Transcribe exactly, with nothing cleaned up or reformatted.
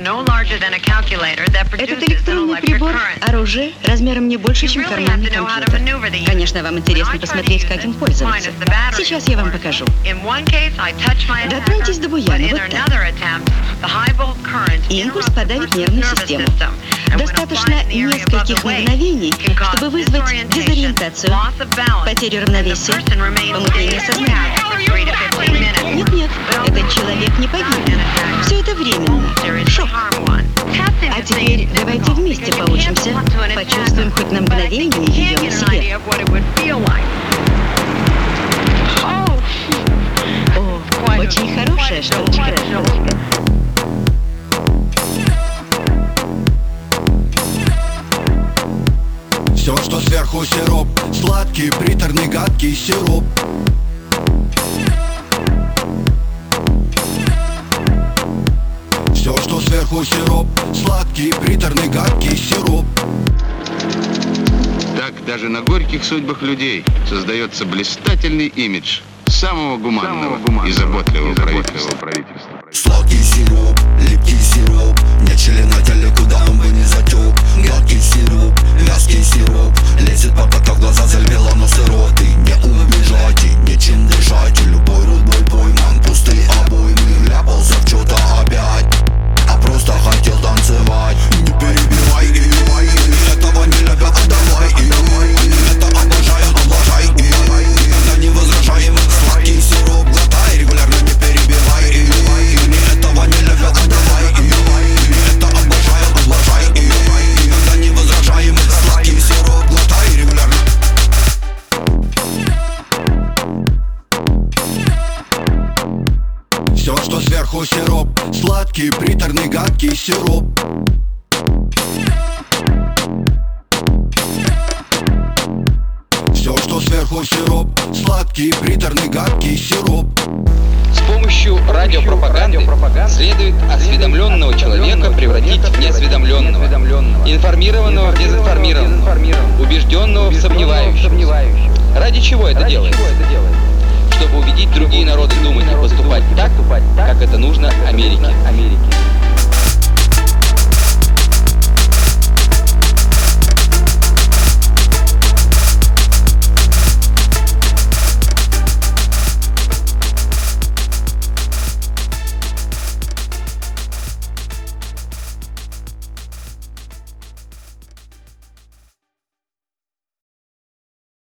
Этот электронный прибор — оружие размером не больше, чем карманный компьютер. Конечно, вам интересно посмотреть, как им пользоваться. Сейчас я вам покажу. Дотроньтесь до буяна, вот так. Импульс подавит нервную систему. Достаточно нескольких мгновений, чтобы вызвать дезориентацию, потерю равновесия, помутнение сознания. Нет-нет, этот человек не погибнет. Все это временно. Шок. А теперь давайте вместе поучимся, почувствуем хоть на мгновение ее на себе. О, очень хорошая штучка. Все, что сверху сироп, сладкий, приторный, гадкий сироп. Все, что сверху сироп, сладкий, приторный, гадкий сироп. Так даже на горьких судьбах людей создается блистательный имидж самого гуманного, самого гуманного и заботливого, и заботливого правительства. Сладкий сироп, липкий сироп, нет члена на теле, куда он бы не затек. Гадкий сироп, вязкий сироп, лезет по пока в глаза залила на сироты. Не убежать и нечем дышать, и любой рот бой пойман, пустые обоймы, вляпался в что-то опять, а просто хотел танцевать. Не перебивай, и этого не любят, отдавай, и это обожай, облажай, и никогда не возражаем. Сладкий сироп, глотай, регулярно не перебивай, и этого не любят, отдавай, и это обожай, облажай, и никогда не возражаем. Сладкий сироп, глотай, регулярно. Все, что сверху сироп, сладкий, приторный, гадкий сироп. Все, что сверху сироп, сладкий, приторный, гадкий сироп. С помощью радиопропаганды следует осведомленного человека превратить в неосведомленного, информированного в дезинформированного, убежденного в сомневающегося. Ради чего это делается? Чтобы убедить другие народы думать и поступать так, как это нужно Америке.